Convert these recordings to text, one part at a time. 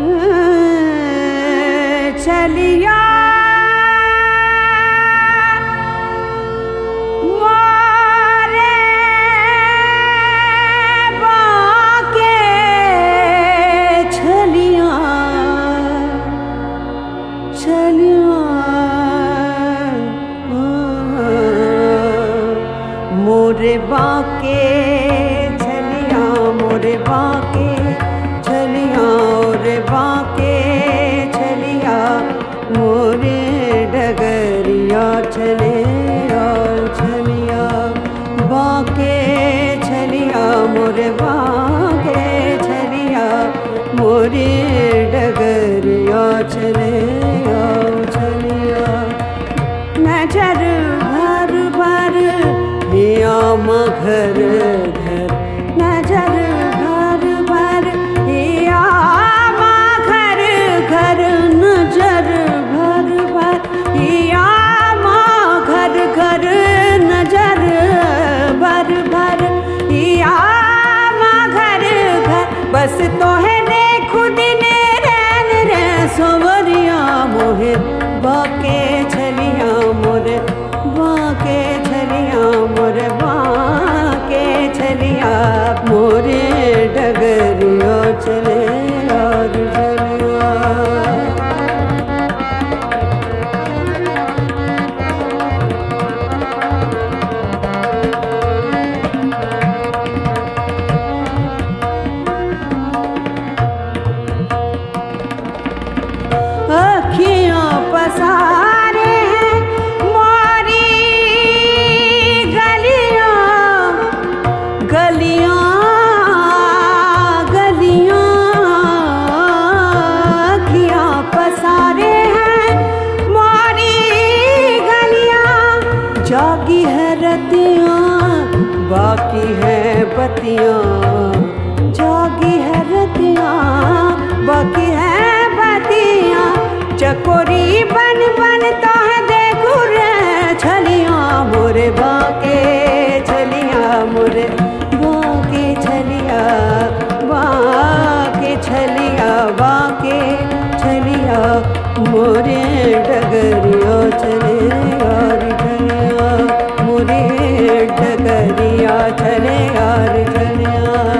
चलिया मोरे बाके चलिया चलिया मोरे बाके चलिया मोरे बाके चलिया रे बाके चलिया मोरे डगरिया चलिया चलिया बाके चलिया मोरे बाके चलिया मोरे डगरिया चलिया चलिया नजर भर भर हिया मघर घर नजर भर भर हिया मघर घर नजर भर भर हिया मघर घर नजर भर भर हिया मघर घर बस तोहे देखू दिन रैन रे सोवरिया मोहे बाके छलिया मोरे बाके छलिया मोरे बाके छलिया मोरे डगरिया चले और चलिया अखियाँ पसारे हैं मोरी गलियाँ गलियाँ गलियाँ अखियाँ पसारे हैं मोरी गलियाँ जागी है रतियाँ बाकी है बतियाँ जागी है रतियाँ बाकी है बतियाँ चकोरी बन बन तो है देखू रे छलिया मोरे बाके छलिया मोरे बाके छलिया बाके छलिया बाके छलिया मोरे डगरिया चले यार छलिया मोरे डगरिया चले यार छलिया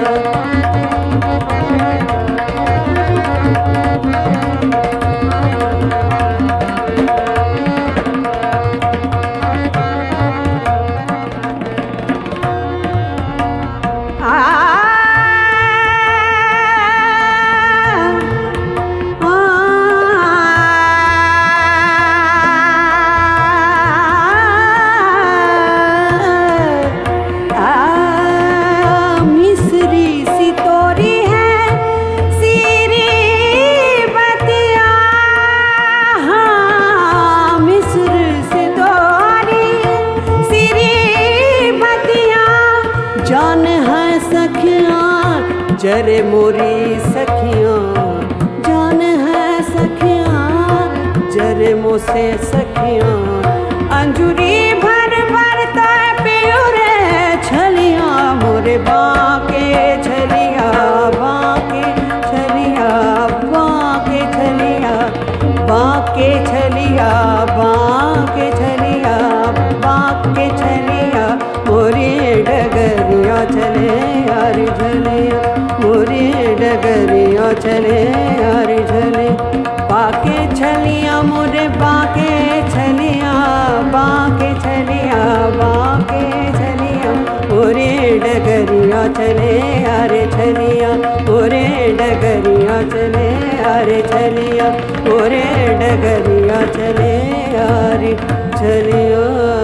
जान है सखियाँ जरे मोरी सखियाँ जान है सखियाँ जरे मोसे सखियाँ अंजुरी भर भर तो प्योरे छलिया मोरे बाके छलिया बाके छलिया बाके छलिया बाके छलिया बाके छलिया बाके छलिया मोरे डगरिया चले यार झलिया मोरे डगरिया चले यार झले बाके छलिया मोरे बाके छलिया बाके छलिया बाके छलिया मोरे डगरिया चले यार छलिया मोरे डगरिया चले यार छलिया मोरे डगरिया चले यार छलिया।